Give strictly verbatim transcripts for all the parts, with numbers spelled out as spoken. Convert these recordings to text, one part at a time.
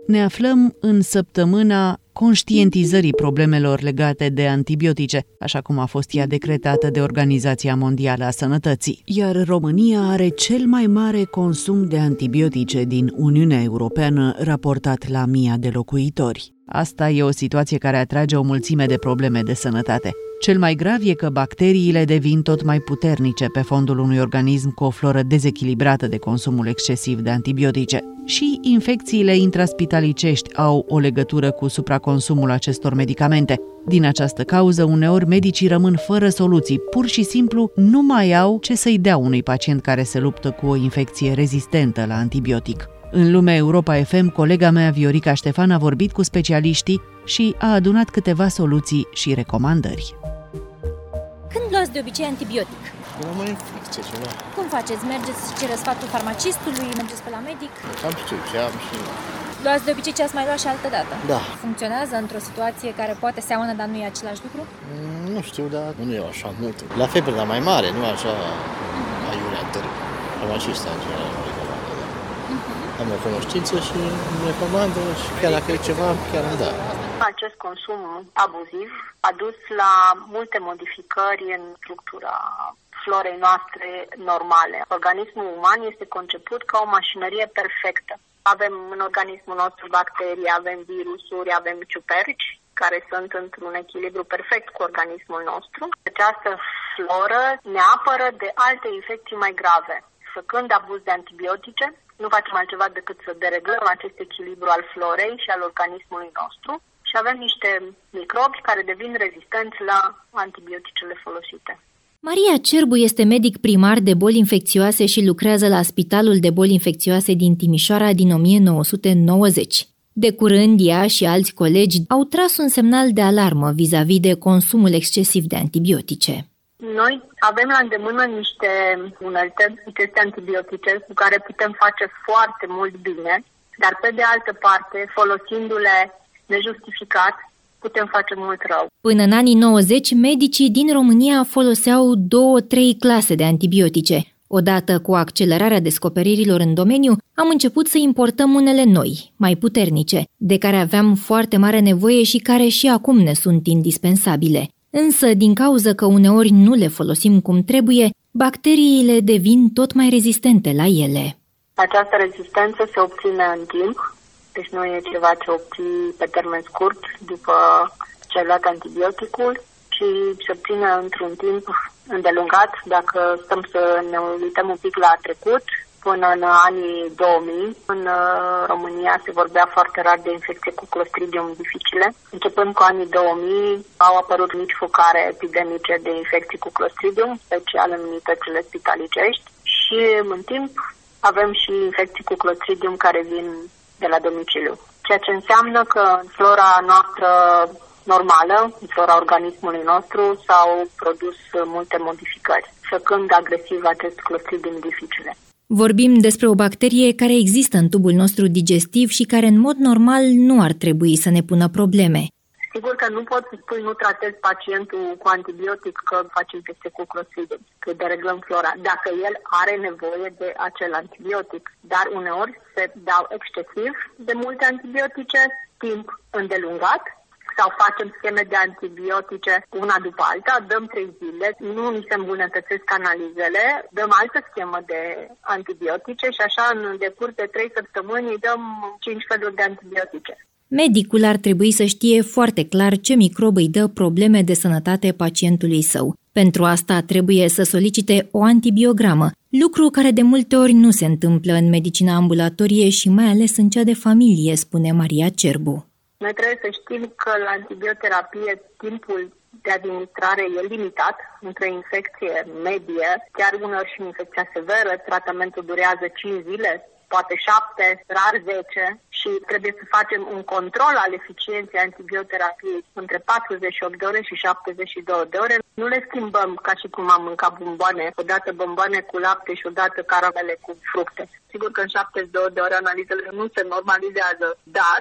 Ne aflăm în săptămâna conștientizării problemelor legate de antibiotice, așa cum a fost ea decretată de Organizația Mondială a Sănătății. Iar România are cel mai mare consum de antibiotice din Uniunea Europeană, raportat la mii de locuitori. Asta e o situație care atrage o mulțime de probleme de sănătate. Cel mai grav e că bacteriile devin tot mai puternice pe fondul unui organism cu o floră dezechilibrată de consumul excesiv de antibiotice. Și infecțiile intraspitalicești au o legătură cu supraconsumul acestor medicamente. Din această cauză, uneori medicii rămân fără soluții, pur și simplu nu mai au ce să-i dea unui pacient care se luptă cu o infecție rezistentă la antibiotic. În Lumea Europa F M, colega mea Viorica Ștefan a vorbit cu specialiștii și a adunat câteva soluții și recomandări. Când luați de obicei antibiotic? Eu am o infecție, ceva. Cum faceți? Mergeți și cereți sfatul farmacistului? Mergeți pe la medic? Am știu ce am și... Luați de obicei ce ați mai luat și altă dată? Da. Funcționează într-o situație care poate seamănă, dar nu e același lucru? Mm, nu știu, dar nu e așa mult. La febră, dar mai mare, nu așa aiurea târg. Farmacista, în general, îmi recomandă, da. Uh-huh. Am o cunoștință și îmi recomandă și chiar dacă e ceva, chiar îmi dă. Acest consum abuziv a dus la multe modificări în structura florei noastre normale. Organismul uman este conceput ca o mașinărie perfectă. Avem în organismul nostru bacterii, avem virusuri, avem ciuperci care sunt într-un echilibru perfect cu organismul nostru. Această floră ne apără de alte infecții mai grave. Făcând abuz de antibiotice, nu facem altceva decât să dereglăm acest echilibru al florei și al organismului nostru și avem niște microbi care devin rezistenți la antibioticele folosite. Maria Cerbu este medic primar de boli infecțioase și lucrează la Spitalul de Boli Infecțioase din Timișoara din o mie nouă sute nouăzeci. De curând, ea și alți colegi au tras un semnal de alarmă vis-a-vis de consumul excesiv de antibiotice. Noi avem la îndemână niște unelte, aceste antibiotice cu care putem face foarte mult bine, dar pe de altă parte, folosindu-le nejustificat, putem face mult rău. Până în anii nouăzeci, medicii din România foloseau două-trei clase de antibiotice. Odată cu accelerarea descoperirilor în domeniu, am început să importăm unele noi, mai puternice, de care aveam foarte mare nevoie și care și acum ne sunt indispensabile. Însă, din cauza că uneori nu le folosim cum trebuie, bacteriile devin tot mai rezistente la ele. Această rezistență se obține în timp, deci nu e ceva ce obții pe termen scurt după ce ai luat antibioticul, ci se obține într-un timp îndelungat. Dacă stăm să ne uităm un pic la trecut, până în anii două mii, în România se vorbea foarte rar de infecție cu Clostridium difficile. Începând cu anii două mii, au apărut mici focare epidemice de infecții cu Clostridium, special în unitățile spitalicești, și în timp avem și infecții cu Clostridium care vin de la domiciliu. Ceea ce înseamnă că în flora noastră normală, în flora organismului nostru, s-au produs multe modificări, făcând agresiv acest Clostridium difficile. Vorbim despre o bacterie care există în tubul nostru digestiv și care în mod normal nu ar trebui să ne pună probleme. Sigur că nu poți să spui nu tratezi pacientul cu antibiotic că faci infecție cu Clostridium, că dereglăm flora, dacă el are nevoie de acel antibiotic. Dar uneori se dau excesiv de multe antibiotice, timp îndelungat, sau facem scheme de antibiotice una după alta, dăm trei zile, nu ni se îmbunătățesc analizele, dăm altă schemă de antibiotice și așa în decurs de trei săptămâni îi dăm cinci feluri de antibiotice. Medicul ar trebui să știe foarte clar ce microb îi dă probleme de sănătate pacientului său. Pentru asta trebuie să solicite o antibiogramă, lucru care de multe ori nu se întâmplă în medicina ambulatorie și mai ales în cea de familie, spune Maria Cerbu. Noi trebuie să știm că la antibioterapie timpul de administrare e limitat, într-o infecție medie, chiar uneori și infecția severă, tratamentul durează cinci zile, poate șapte, rar zece și trebuie să facem un control al eficienței antibioterapiei între patruzeci și opt de ore și șaptezeci și două de ore. Nu le schimbăm ca și cum am mâncat bomboane, odată bomboane cu lapte și odată caramele cu fructe. Sigur că în șaptezeci și două de ore analizele nu se normalizează, dar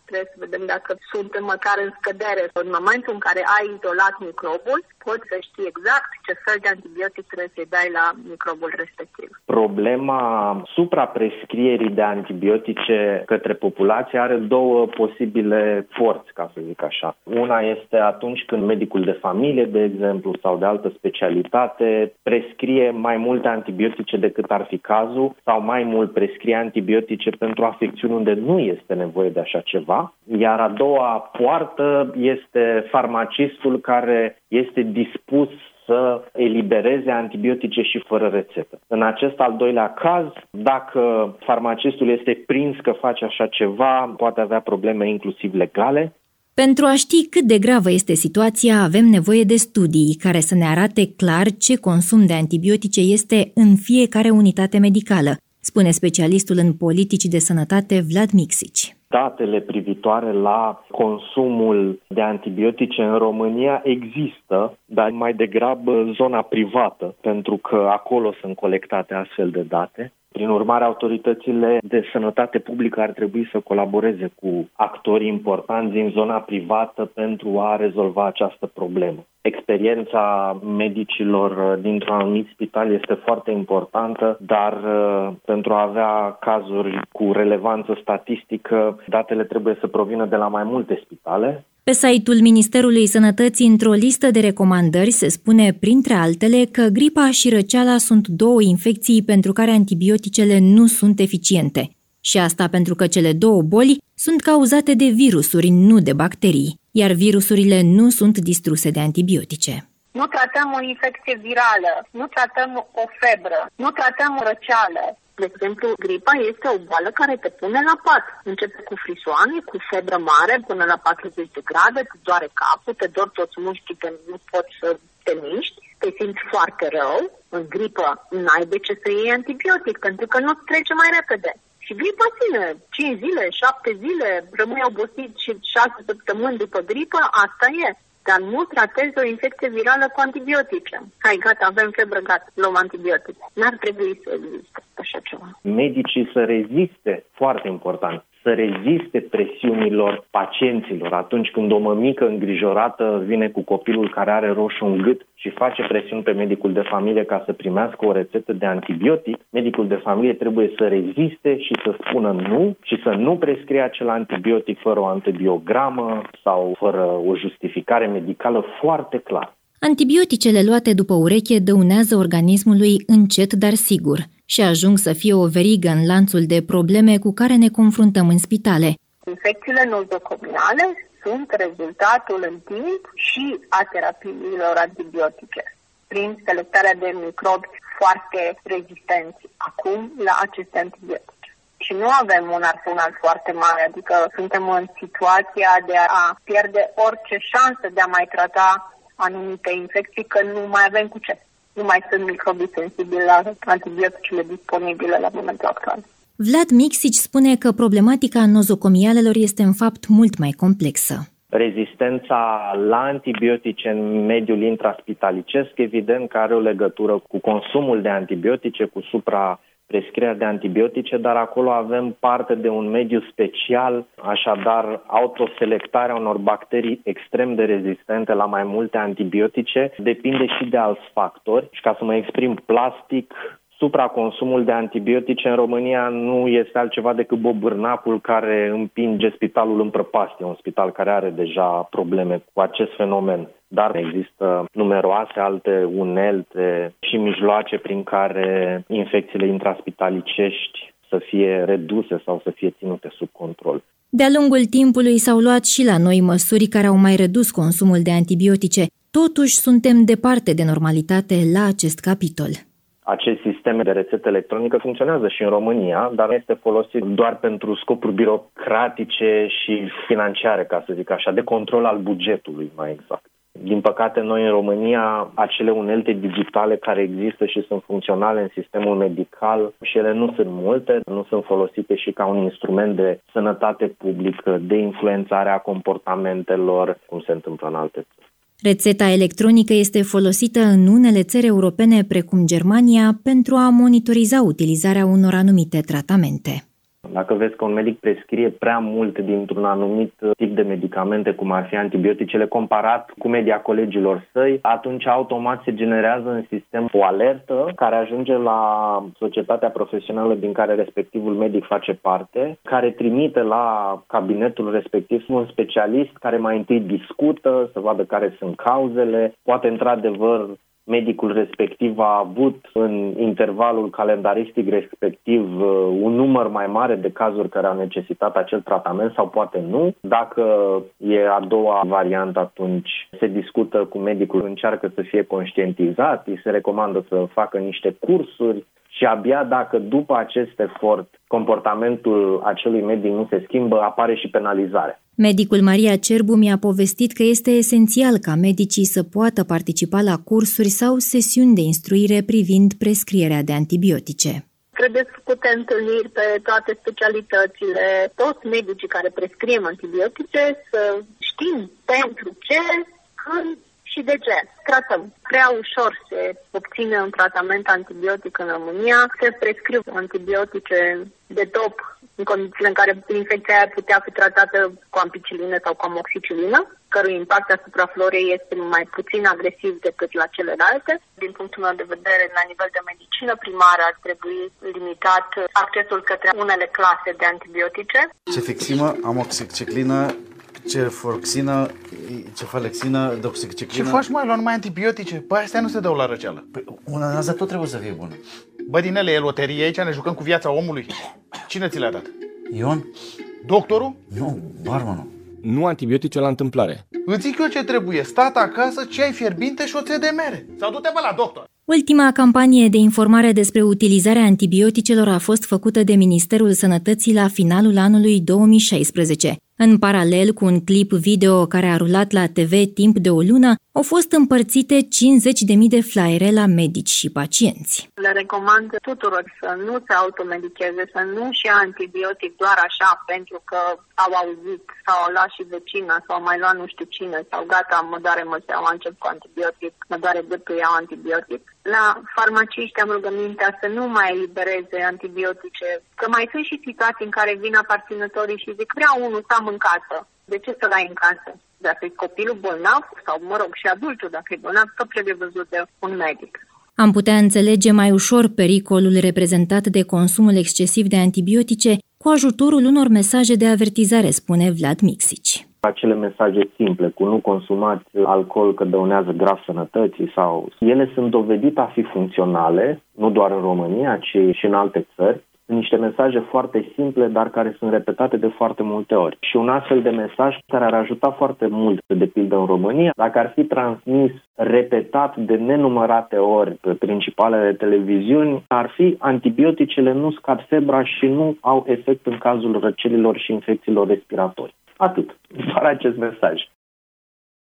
Trebuie să vedem dacă sunt măcar în scădere. În momentul în care ai izolat microbul, poți să știi exact ce fel de antibiotic trebuie să-i dai la microbul respectiv. Problema supraprescrierii de antibiotice către populație are două posibile porți, ca să zic așa. Una este atunci când medicul de familie, de exemplu, sau de altă specialitate, prescrie mai multe antibiotice decât ar fi cazul, sau mai mult prescrie antibiotice pentru afecțiuni unde nu este nevoie de așa ceva. Iar a doua poartă este farmacistul care este dispus să elibereze antibiotice și fără rețetă. În acest al doilea caz, dacă farmacistul este prins că face așa ceva, poate avea probleme inclusiv legale. Pentru a ști cât de gravă este situația, avem nevoie de studii care să ne arate clar ce consum de antibiotice este în fiecare unitate medicală, spune specialistul în politici de sănătate Vlad Miksic. Datele privitoare la consumul de antibiotice în România există, dar mai degrabă zona privată, pentru că acolo sunt colectate astfel de date. Prin urmare, autoritățile de sănătate publică ar trebui să colaboreze cu actorii importanți din zona privată pentru a rezolva această problemă. Experiența medicilor dintr-un anumit spital este foarte importantă, dar pentru a avea cazuri cu relevanță statistică, datele trebuie să provină de la mai multe spitale. Pe site-ul Ministerului Sănătății, într-o listă de recomandări, se spune, printre altele, că gripa și răceala sunt două infecții pentru care antibioticele nu sunt eficiente. Și asta pentru că cele două boli sunt cauzate de virusuri, nu de bacterii, iar virusurile nu sunt distruse de antibiotice. Nu tratăm o infecție virală, nu tratăm o febră, nu tratăm o răceală. De exemplu, gripa este o boală care te pune la pat. Începe cu frisoane, cu febră mare până la patruzeci de grade, te doare capul, te dor toți mușchii, că nu poți să te miști, te simți foarte rău. În gripă n-ai de ce să iei antibiotic, pentru că nu trece mai repede. Și gripa ține cinci zile, șapte zile, rămâi obosit și șase săptămâni după gripă, asta e. Dar nu tratezi o infecție virală cu antibiotice. Hai, gata, avem febră, gata, luăm antibiotice. N-ar trebui să existe așa ceva. Medicii să reziste, foarte important, să reziste presiunilor pacienților. Atunci când o mămică îngrijorată vine cu copilul care are roșu în gât și face presiuni pe medicul de familie ca să primească o rețetă de antibiotic, medicul de familie trebuie să reziste și să spună nu și să nu prescrie acel antibiotic fără o antibiogramă sau fără o justificare medicală foarte clară. Antibioticele luate după ureche dăunează organismului încet, dar sigur, și ajung să fie o verigă în lanțul de probleme cu care ne confruntăm în spitale. Infecțiile nozocomiale sunt rezultatul în timp și a terapiilor antibiotice, prin selectarea de microbi foarte rezistenți acum la aceste antibiotice. Și nu avem un arsenal foarte mare, adică suntem în situația de a pierde orice șansă de a mai trata anumite infecții, că nu mai avem cu ce. Nu mai sunt microbii sensibili la antibioticele disponibile la momentul actual. Vlad Miksic spune că problematica nozocomialelor este în fapt mult mai complexă. Rezistența la antibiotice în mediul intraspitalicesc, evident că are o legătură cu consumul de antibiotice, cu supraprescrierea de antibiotice, dar acolo avem parte de un mediu special, așadar autoselectarea unor bacterii extrem de rezistente la mai multe antibiotice depinde și de alți factori. Și ca să mă exprim plastic, supraconsumul de antibiotice în România nu este altceva decât bobârnacul care împinge spitalul în prăpastie, un spital care are deja probleme cu acest fenomen. Dar există numeroase alte unelte și mijloace prin care infecțiile intraspitalicești să fie reduse sau să fie ținute sub control. De-a lungul timpului s-au luat și la noi măsuri care au mai redus consumul de antibiotice. Totuși, suntem departe de normalitate la acest capitol. Acest sistem de rețetă electronică funcționează și în România, dar este folosit doar pentru scopuri birocratice și financiare, ca să zic așa, de control al bugetului, mai exact. Din păcate, noi în România, acele unelte digitale care există și sunt funcționale în sistemul medical, și ele nu sunt multe, nu sunt folosite și ca un instrument de sănătate publică, de influențare a comportamentelor, cum se întâmplă în alte țări. Rețeta electronică este folosită în unele țări europene, precum Germania, pentru a monitoriza utilizarea unor anumite tratamente. Dacă vezi că un medic prescrie prea mult dintr-un anumit tip de medicamente, cum ar fi antibioticele, comparat cu media colegilor săi, atunci automat se generează în sistem o alertă care ajunge la societatea profesională din care respectivul medic face parte, care trimite la cabinetul respectiv un specialist care mai întâi discută, să vadă care sunt cauzele, poate într-adevăr medicul respectiv a avut în intervalul calendaristic respectiv un număr mai mare de cazuri care au necesitat acel tratament sau poate nu. Dacă e a doua variantă, atunci se discută cu medicul, încearcă să fie conștientizat, îi se recomandă să facă niște cursuri și abia dacă după acest efort comportamentul acelui medic nu se schimbă, apare și penalizarea. Medicul Maria Cerbu mi-a povestit că este esențial ca medicii să poată participa la cursuri sau sesiuni de instruire privind prescrierea de antibiotice. Trebuie făcute întâlniri pe toate specialitățile, toți medicii care prescriem antibiotice, să știm pentru ce, când și de ce. Tratăm. Prea ușor se obține un tratament antibiotic în România, se prescriu antibiotice de top în condițiile în care infecția aia putea fi tratată cu ampicilină sau cu amoxicilină, cărui impact asupra florei este mai puțin agresiv decât la celelalte. Din punctul meu de vedere, la nivel de medicină primară ar trebui limitat accesul către unele clase de antibiotice. Cefiximă, amoxicillină, cefuroxină, cefalexină, doxiciclină. Ce faci, mai luăm mai antibiotice? Păi astea nu se dau la răceală. Păi, una asta tot trebuie să fie bună. Bă, din ele e loterie aici, ne jucăm cu viața omului. Cine ți le-a dat? Ion? Doctorul? Nu, barmanul. Nu antibiotice la întâmplare. Îți zic eu ce trebuie. Stat acasă, ceai fierbinte și oțet de mere. Sau du-te pe la doctor. Ultima campanie de informare despre utilizarea antibioticelor a fost făcută de Ministerul Sănătății la finalul anului două mii șaisprezece. În paralel cu un clip video care a rulat la T V timp de o lună, au fost împărțite cincizeci de mii de flyere la medici și pacienți. Le recomand tuturor să nu se automedicheze, să nu-și ia antibiotic doar așa pentru că au auzit sau au luat și vecina sau mai luat nu știu cine sau gata, mă doare măseaua, am început cu antibiotic, mă doare gâtul, iau antibiotic. La farmaciști am rugămintea să nu mai elibereze antibiotice, că mai sunt și situații în care vin aparținătorii și zic vreau unul să am în casă. De ce să-l ai în casă? Dacă e copilul bolnav sau, mă rog, și adultul dacă e bolnav, tot trebuie văzut de un medic. Am putea înțelege mai ușor pericolul reprezentat de consumul excesiv de antibiotice cu ajutorul unor mesaje de avertizare, spune Vlad Mixici. Acele mesaje simple, cu nu consumați alcool că dăunează grav sănătății, sau ele sunt dovedite a fi funcționale, nu doar în România, ci și în alte țări. Sunt niște mesaje foarte simple, dar care sunt repetate de foarte multe ori. Și un astfel de mesaj care ar ajuta foarte mult, de pildă în România, dacă ar fi transmis repetat de nenumărate ori pe principalele televiziuni, ar fi antibioticele nu scad febra și nu au efect în cazul răcelilor și infecțiilor respiratorii. Atât. Doar acest mesaj.